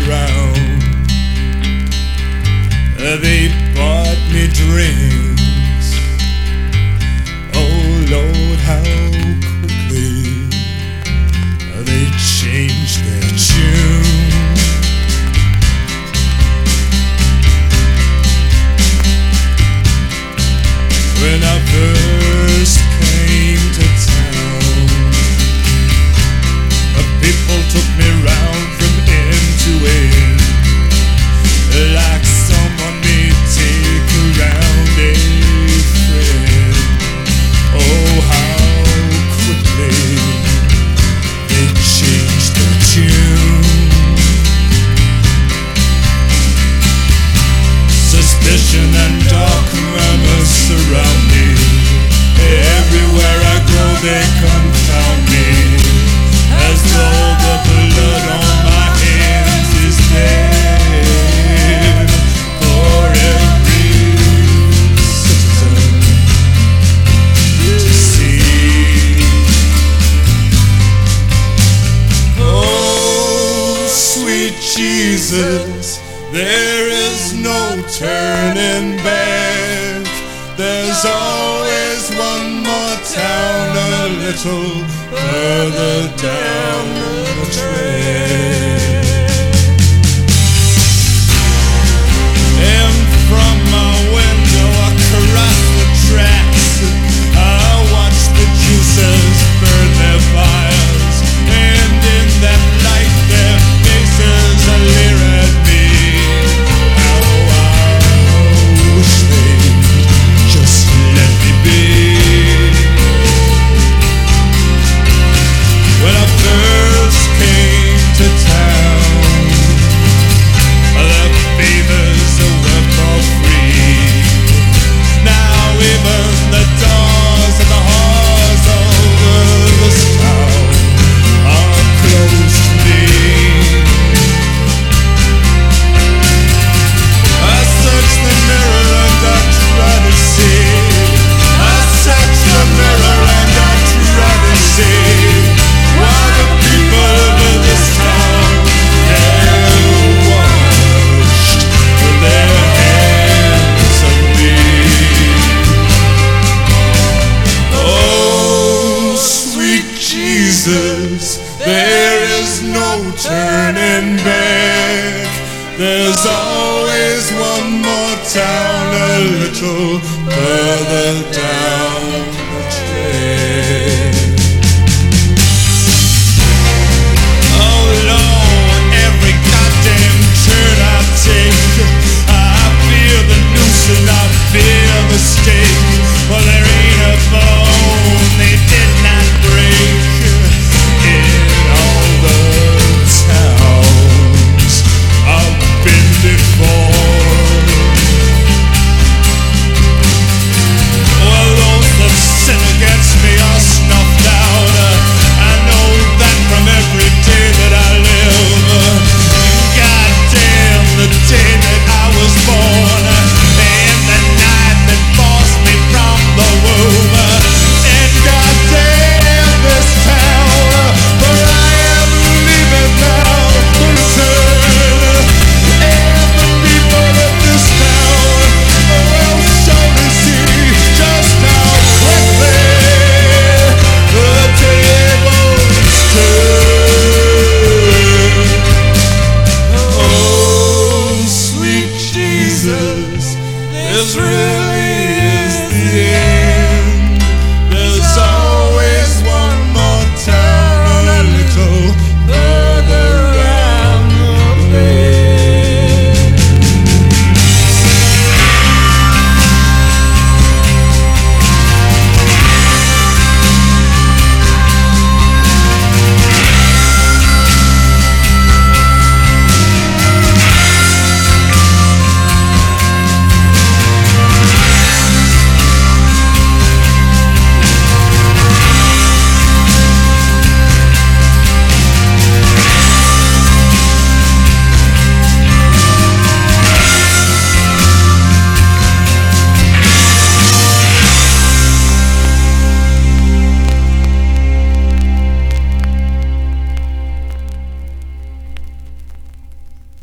around. They bought me drinks. Oh Lord, how quickly they changed their tune. When I first came to town, people took me round from end to end, like someone may take around a friend. Oh, how quickly they changed their tune. Suspicion and dark murmurs surround me. Everywhere I go they confound me, as though the blood on my hands is there for every citizen to see. Oh, sweet Jesus, there is no turning back. There's always one more town a little further down the track. And from my window across the tracks, I watch the juicers burn their fires, and in that light their faces leer at me. How I wish they'd just let me be. When I first came to town, the favors were for free. Now even the doors of the halls over this town are closed to me. I search the mirror and I try to see. I search the mirror and I try to see why the people of this town have washed their hands of me. Oh, sweet Jesus, there is no turning back. There's always one more town a little further down